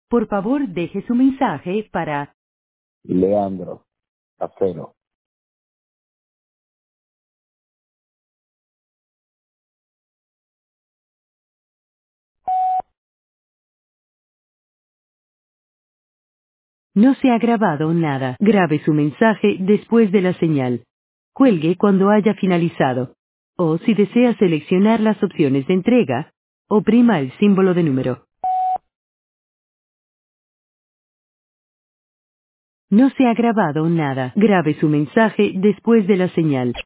Por favor, deje su mensaje para Leandro, Acero. No se ha grabado nada. Grabe su mensaje después de la señal. Cuelgue cuando haya finalizado. O si desea seleccionar las opciones de entrega, oprima el símbolo de número. No se ha grabado nada. Grabe su mensaje después de la señal.